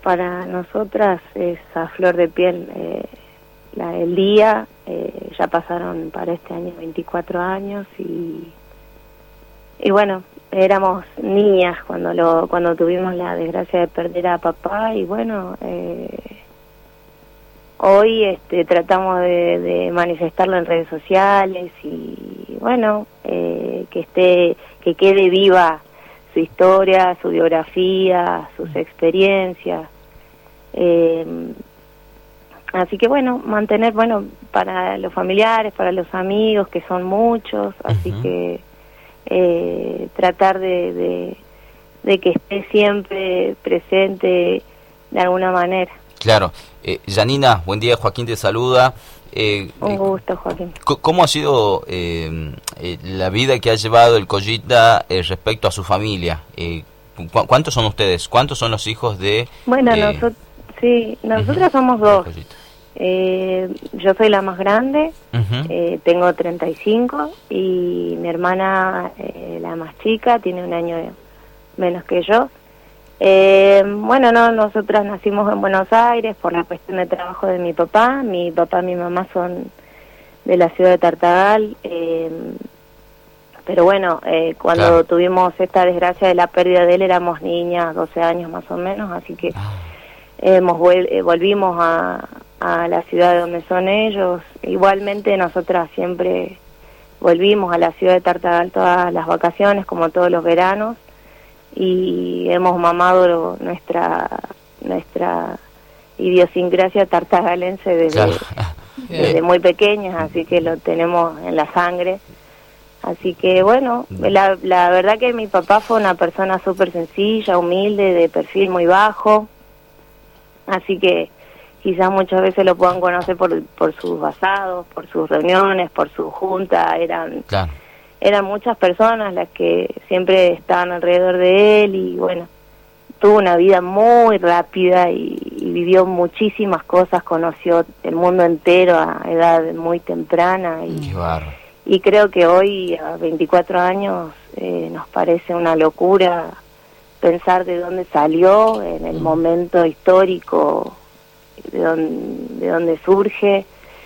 para nosotras es a flor de piel el día. Ya pasaron para este año 24 años y bueno, éramos niñas cuando tuvimos la desgracia de perder a papá y bueno, hoy tratamos de manifestarlo en redes sociales y bueno, que quede viva su historia, su biografía, sus experiencias. Así que bueno, mantener, bueno, para los familiares, para los amigos, que son muchos, así que tratar de que esté siempre presente de alguna manera. Claro. Janina, buen día, Joaquín te saluda. Un gusto, Joaquín. ¿Cómo ha sido la vida que ha llevado el Collita respecto a su familia? ¿Cuántos son ustedes? ¿Cuántos son los hijos de...? Bueno, nosotras somos dos. Yo soy la más grande, tengo 35 y mi hermana, la más chica, tiene un año menos que yo. Bueno, no, nosotras nacimos en Buenos Aires por la cuestión de trabajo de mi papá. Mi papá y mi mamá son de la ciudad de Tartagal, pero bueno, cuando tuvimos esta desgracia de la pérdida de él éramos niñas, 12 años más o menos, así que volvimos a la ciudad de donde son ellos. Igualmente nosotras siempre volvimos a la ciudad de Tartagal todas las vacaciones, como todos los veranos, y hemos mamado nuestra idiosincrasia tartagalense desde muy pequeñas, así que lo tenemos en la sangre. Así que bueno, la verdad que mi papá fue una persona súper sencilla, humilde, de perfil muy bajo, así que quizás muchas veces lo puedan conocer por sus basados, por sus reuniones, por su junta. Eran muchas personas las que siempre estaban alrededor de él y bueno, tuvo una vida muy rápida y vivió muchísimas cosas, conoció el mundo entero a edad muy temprana y creo que hoy a 24 años nos parece una locura pensar de dónde salió en el momento histórico de donde surge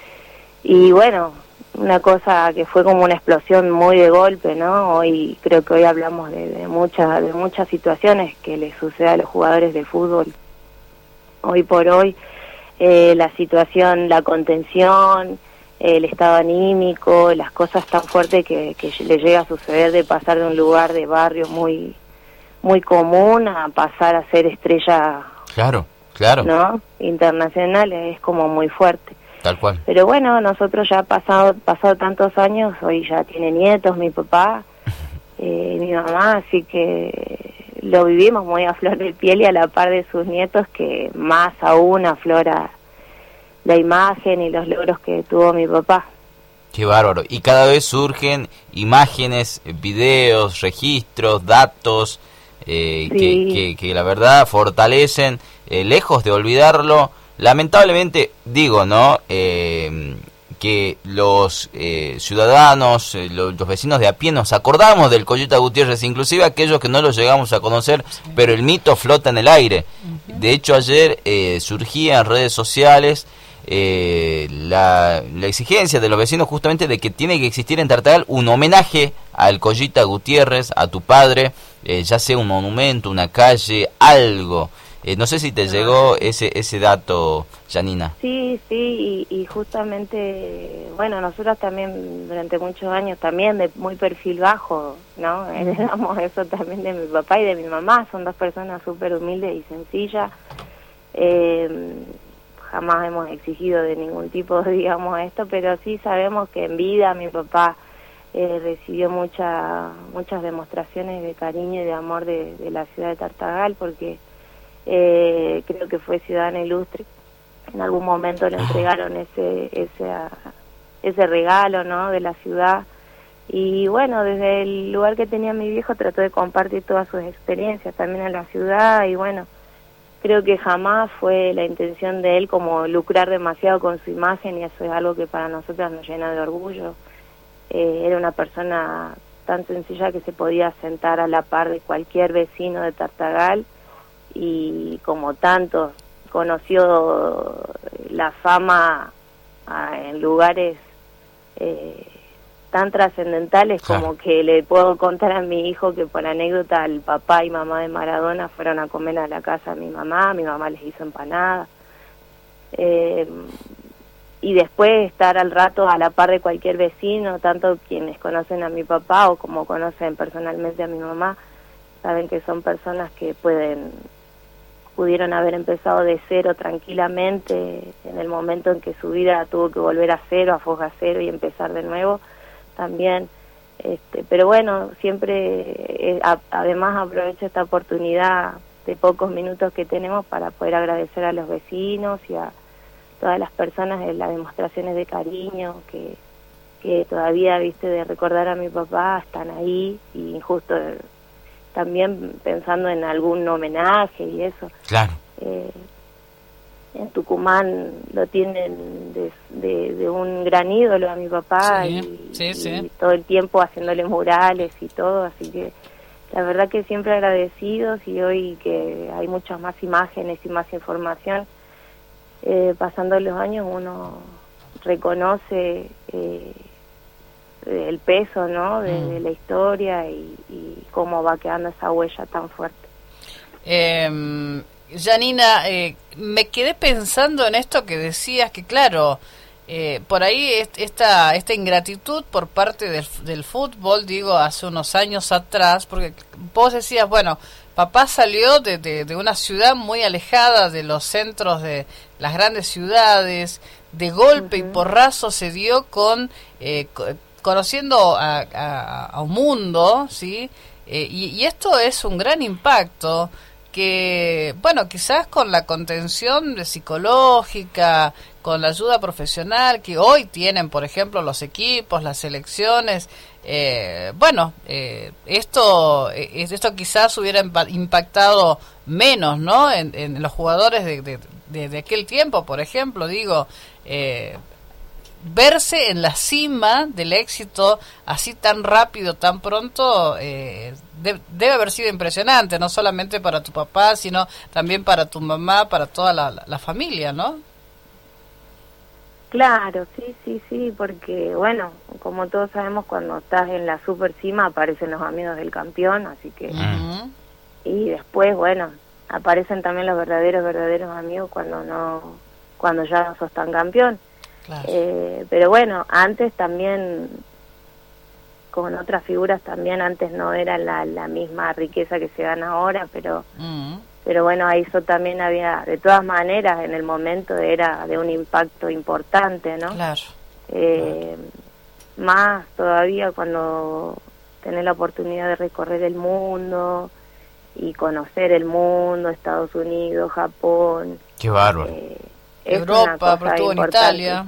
y bueno, una cosa que fue como una explosión muy de golpe, ¿no? Hoy creo que hoy hablamos de muchas situaciones que le sucede a los jugadores de fútbol. Hoy por hoy la situación, la contención, el estado anímico, las cosas tan fuertes que le llega a suceder de pasar de un lugar de barrio muy común a pasar a ser estrella, ¿no? Internacional, es como muy fuerte. Tal cual. Pero bueno, nosotros ya pasado tantos años, hoy ya tiene nietos mi papá, mi mamá, así que lo vivimos muy a flor de piel y a la par de sus nietos, que más aún aflora la imagen y los logros que tuvo mi papá. Qué bárbaro. Y cada vez surgen imágenes, videos, registros, datos, que la verdad fortalecen, lejos de olvidarlo. Lamentablemente, digo, ¿no? Que los ciudadanos, los vecinos de a pie nos acordamos del Collita Gutiérrez, inclusive aquellos que no lo llegamos a conocer, pero el mito flota en el aire. De hecho, ayer surgía en redes sociales la exigencia de los vecinos justamente de que tiene que existir en Tartagal un homenaje al Collita Gutiérrez, a tu padre, ya sea un monumento, una calle, algo. No sé si te llegó ese dato, Janina. Sí, y justamente, bueno, nosotros también durante muchos años también de muy perfil bajo, ¿no? Heredamos eso también de mi papá y de mi mamá, son dos personas súper humildes y sencillas. Jamás hemos exigido de ningún tipo, digamos, esto, pero sí sabemos que en vida mi papá recibió muchas demostraciones de cariño y de amor de la ciudad de Tartagal, porque creo que fue ciudadano ilustre. En algún momento le entregaron ese regalo, ¿no?, de la ciudad. Y bueno, desde el lugar que tenía mi viejo trató de compartir todas sus experiencias también en la ciudad y bueno, creo que jamás fue la intención de él como lucrar demasiado con su imagen y eso es algo que para nosotras nos llena de orgullo. Era una persona tan sencilla que se podía sentar a la par de cualquier vecino de Tartagal y como tantos conoció la fama en lugares tan trascendentales, claro, como que le puedo contar a mi hijo que por anécdota el papá y mamá de Maradona fueron a comer a la casa de mi mamá les hizo empanadas, y después estar al rato a la par de cualquier vecino, tanto quienes conocen a mi papá o como conocen personalmente a mi mamá, saben que son personas que pudieron haber empezado de cero tranquilamente en el momento en que su vida tuvo que volver a cero, a foja cero y empezar de nuevo también. Pero bueno, siempre además aprovecho esta oportunidad de pocos minutos que tenemos para poder agradecer a los vecinos y a todas las personas de las demostraciones de cariño que todavía, viste, de recordar a mi papá, están ahí, y justo también pensando en algún homenaje y eso. Claro. En Tucumán lo tienen de un gran ídolo a mi papá, sí, y todo el tiempo haciéndole murales y todo, así que la verdad que siempre agradecidos, y hoy que hay muchas más imágenes y más información, pasando los años uno reconoce el peso, ¿no?, de la historia y cómo va quedando esa huella tan fuerte. Janina, me quedé pensando en esto que decías, que claro, por ahí esta ingratitud por parte del fútbol, digo, hace unos años atrás, porque vos decías, bueno, papá salió de una ciudad muy alejada de los centros de las grandes ciudades, de golpe y porrazo se dio conociendo a un mundo, ¿sí? Y esto es un gran impacto que, bueno, quizás con la contención psicológica, con la ayuda profesional que hoy tienen, por ejemplo, los equipos, las selecciones, esto quizás hubiera impactado menos, ¿no?, en los jugadores de aquel tiempo, por ejemplo, digo, verse en la cima del éxito así tan rápido, tan pronto, debe haber sido impresionante, no solamente para tu papá, sino también para tu mamá, para toda la familia, ¿no? Claro, sí, porque bueno, como todos sabemos, cuando estás en la super cima aparecen los amigos del campeón, así que y después, bueno, aparecen también los verdaderos amigos cuando ya no sos tan campeón. Claro. Pero bueno, antes también, con otras figuras también, antes no era la misma riqueza que se gana ahora, pero bueno, eso también había, de todas maneras, en el momento era de un impacto importante, ¿no? Claro. Más todavía cuando tenés la oportunidad de recorrer el mundo y conocer el mundo, Estados Unidos, Japón. Qué bárbaro. Europa, pero estuvo en Italia.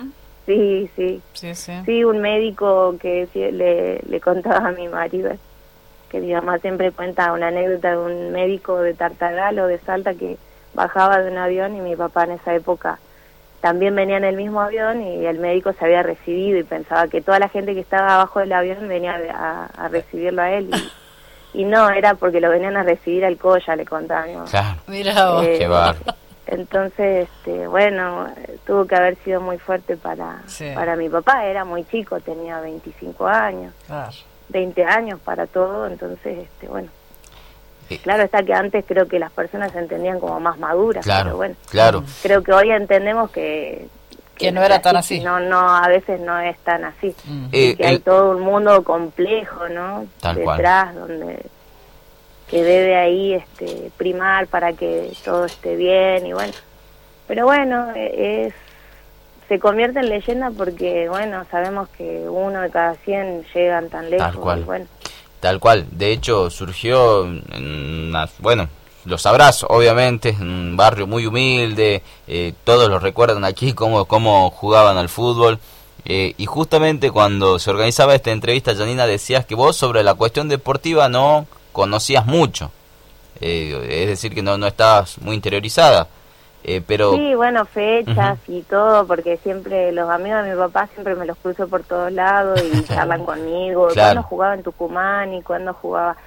Sí, un médico que le contaba a mi marido, que mi mamá siempre cuenta una anécdota de un médico de Tartagal o de Salta que bajaba de un avión, y mi papá en esa época también venía en el mismo avión, y el médico se había recibido y pensaba que toda la gente que estaba abajo del avión venía a recibirlo a él, y no, era porque lo venían a recibir al Coya, le contaba. Claro. Mira vos. Qué bárbaro. Entonces, bueno, tuvo que haber sido muy fuerte para mi papá. Era muy chico, tenía 25 años, 20 años para todo. Entonces, bueno, claro está que antes creo que las personas se entendían como más maduras, pero bueno, creo que hoy entendemos que no era tan así. No, a veces no es tan así. Y que hay todo un mundo complejo, ¿no? Detrás, donde que debe ahí primar para que todo esté bien, y bueno, pero bueno, se convierte en leyenda porque, bueno, sabemos que uno de cada 100 llegan tan lejos. Tal cual. De hecho, surgió bueno, lo sabrás, obviamente, en un barrio muy humilde, todos lo recuerdan aquí cómo jugaban al fútbol, y justamente cuando se organizaba esta entrevista, Janina, decías que vos sobre la cuestión deportiva no conocías mucho, es decir, que no estabas muy interiorizada, pero... Sí, bueno, fechas y todo, porque siempre los amigos de mi papá siempre me los cruzo por todos lados y charlan conmigo, cuando jugaba en Tucumán y cuando jugaba,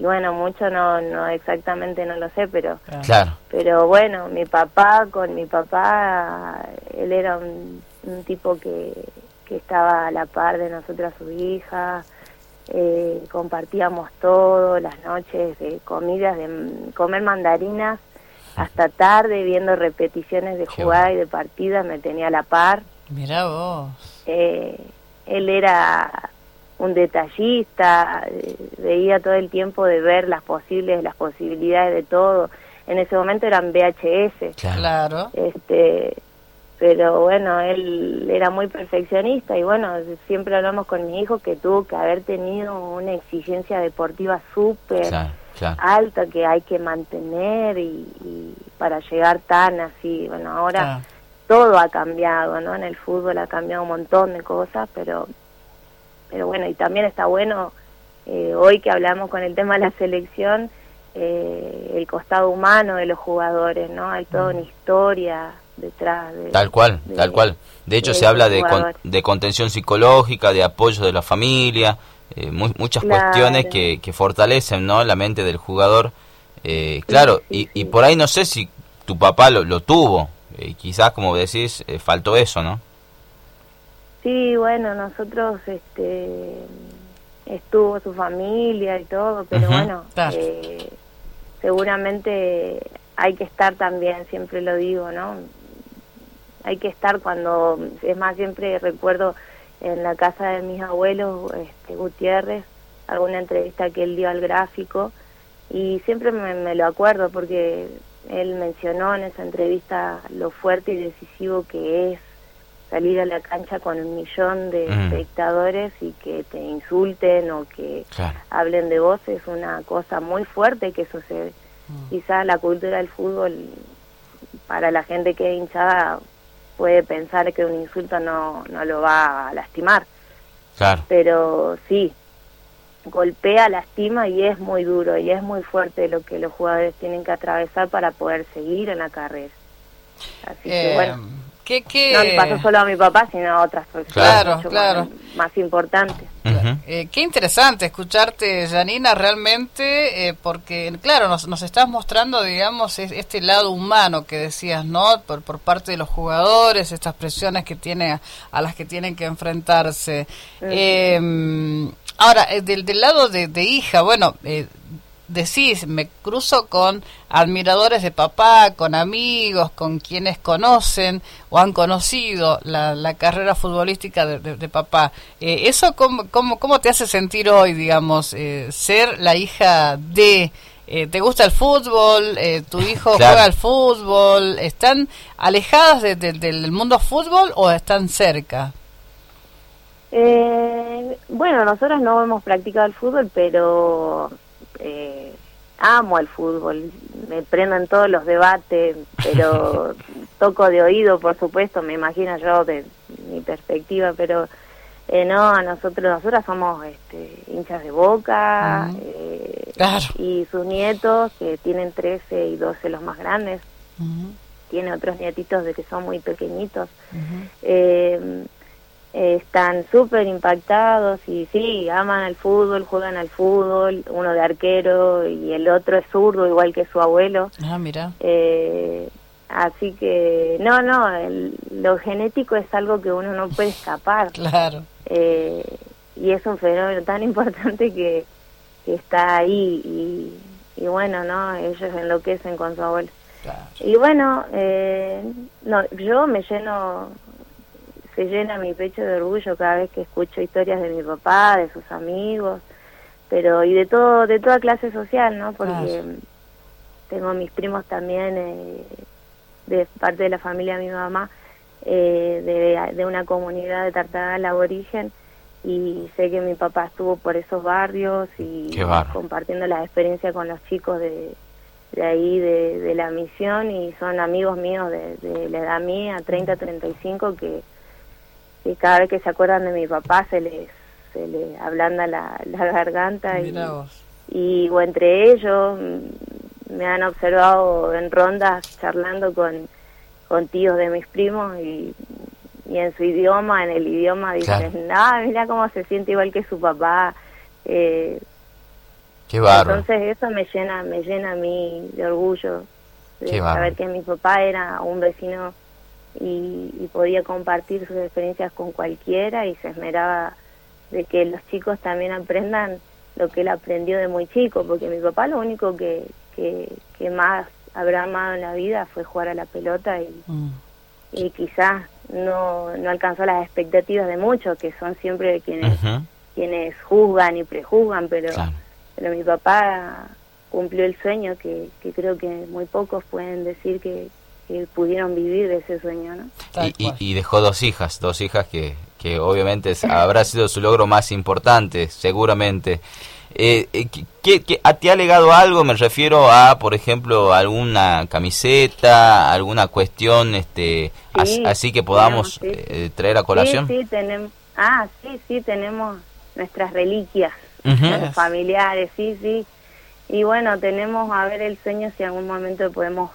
bueno, mucho no exactamente no lo sé, pero claro. Pero bueno, con mi papá, él era un tipo que estaba a la par de nosotras, sus hijas, compartíamos todo, las noches de comidas, de comer mandarinas hasta tarde, viendo repeticiones de jugada y de partida, me tenía a la par. Mirá vos. Él era un detallista, veía todo el tiempo de ver las posibilidades de todo. En ese momento eran VHS. Claro. Pero bueno, él era muy perfeccionista y bueno, siempre hablamos con mi hijo que tuvo que haber tenido una exigencia deportiva súper alta que hay que mantener y para llegar tan así. Bueno, ahora todo ha cambiado, ¿no? En el fútbol ha cambiado un montón de cosas, pero bueno, y también está bueno, hoy que hablamos con el tema de la selección, el costado humano de los jugadores, ¿no? Hay toda una historia detrás de... Tal cual. De hecho, se habla de contención psicológica, de apoyo de la familia, muchas cuestiones que fortalecen, ¿no?, la mente del jugador. Claro, y por ahí no sé si tu papá lo tuvo, quizás, como decís, faltó eso, ¿no? Sí, bueno, nosotros, estuvo su familia y todo, pero bueno, seguramente hay que estar también, siempre lo digo, ¿no? Hay que estar cuando, es más, siempre recuerdo en la casa de mis abuelos, Gutiérrez, alguna entrevista que él dio al Gráfico, y siempre me lo acuerdo porque él mencionó en esa entrevista lo fuerte y decisivo que es salir a la cancha con 1 millón de espectadores y que te insulten o que hablen de vos, es una cosa muy fuerte que sucede. Quizás la cultura del fútbol, para la gente que es hinchada, puede pensar que un insulto no lo va a lastimar. Pero sí, golpea, lastima y es muy duro y es muy fuerte lo que los jugadores tienen que atravesar para poder seguir en la carrera. Así que bueno, no le pasó solo a mi papá, sino a otras personas más importantes. Qué interesante escucharte, Janina, realmente, porque claro, nos estás mostrando, digamos, este lado humano que decías, ¿no? Por parte de los jugadores, estas presiones que a las que tienen que enfrentarse. Ahora, del lado de hija, bueno, decís, me cruzo con admiradores de papá, con amigos, con quienes conocen o han conocido la carrera futbolística de papá. ¿Eso cómo te hace sentir hoy, digamos, ser la hija de... ¿Te gusta el fútbol? ¿Tu hijo juega al fútbol? ¿Están alejadas del mundo fútbol o están cerca? Bueno, nosotros no hemos practicado el fútbol, pero... amo el fútbol, me prendo en todos los debates, pero toco de oído, por supuesto, me imagino yo de mi perspectiva, pero no, nosotras somos hinchas de Boca, y sus nietos, que tienen 13 y 12 los más grandes, tiene otros nietitos de que son muy pequeñitos, están súper impactados y sí, aman al fútbol, juegan al fútbol, uno de arquero y el otro es zurdo igual que su abuelo. Mira. Así que lo genético es algo que uno no puede escapar. Claro. Y es un fenómeno tan importante que está ahí y bueno, ¿no? Ellos enloquecen con su abuelo. Claro. Y bueno, yo se llena mi pecho de orgullo cada vez que escucho historias de mi papá, de sus amigos, pero y de toda clase social, ¿no? Porque tengo mis primos también, de parte de la familia de mi mamá, de una comunidad de Tartagal aborigen, y sé que mi papá estuvo por esos barrios y compartiendo la experiencia con los chicos de ahí, de la misión, y son amigos míos de la edad mía, 30, 35, que cada vez que se acuerdan de mi papá se les ablanda la garganta y o entre ellos me han observado en rondas charlando con tíos de mis primos y en su idioma, en el idioma dicen, mira cómo se siente igual que su papá. Qué bárbaro. Entonces eso me llena a mí de orgullo, de saber que mi papá era un vecino y podía compartir sus experiencias con cualquiera y se esmeraba de que los chicos también aprendan lo que él aprendió de muy chico, porque mi papá lo único que más habrá amado en la vida fue jugar a la pelota y quizás no alcanzó las expectativas de muchos, que son siempre quienes juzgan y prejuzgan, pero mi papá cumplió el sueño que creo que muy pocos pueden decir que pudieron vivir de ese sueño, ¿no? Y dejó dos hijas que obviamente habrá sido su logro más importante, seguramente. ¿Te ha legado algo? Me refiero a, por ejemplo, alguna camiseta, alguna cuestión así que podamos traer a colación. Sí, tenemos. Tenemos nuestras reliquias familiares, sí. Y bueno, tenemos a ver el sueño si en algún momento podemos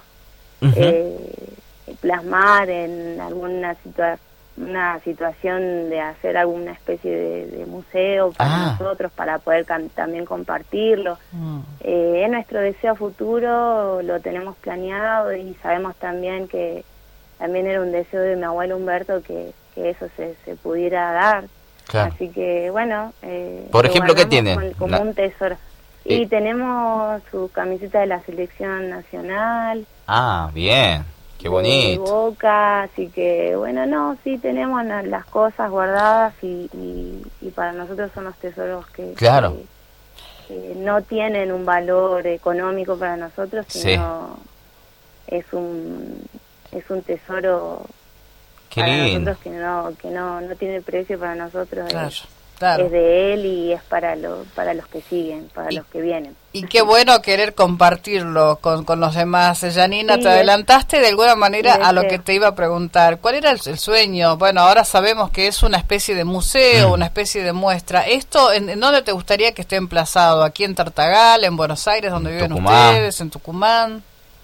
plasmar en alguna situación de hacer alguna especie de museo para nosotros, para poder también compartirlo. Es nuestro deseo futuro, lo tenemos planeado y sabemos también que también era un deseo de mi abuelo Humberto que eso se pudiera dar. Claro. Así que bueno, por ejemplo, ¿qué tienen? Como un tesoro. Y tenemos su camiseta de la selección nacional. Bien. Qué bonito. De Boca, así que bueno, sí tenemos las cosas guardadas y para nosotros son los tesoros que no tienen un valor económico para nosotros, sino es un tesoro para nosotros que no tiene precio para nosotros. Claro. Es de él y es para los que siguen, para los que vienen. Y qué bueno querer compartirlo con los demás. Janina, te adelantaste de alguna manera a lo que te iba a preguntar. ¿Cuál era el sueño? Bueno, ahora sabemos que es una especie de museo, una especie de muestra. ¿Esto en dónde te gustaría que esté emplazado? ¿Aquí en Tartagal, en Buenos Aires, donde viven ustedes, en Tucumán?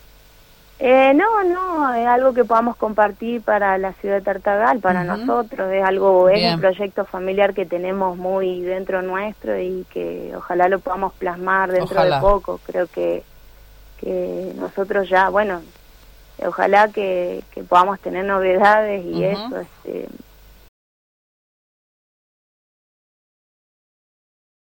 No, es algo que podamos compartir para la ciudad de Tartagal, para nosotros, es un proyecto familiar que tenemos muy dentro nuestro y que ojalá lo podamos plasmar dentro de poco. Creo que nosotros ya, ojalá que podamos tener novedades y eso,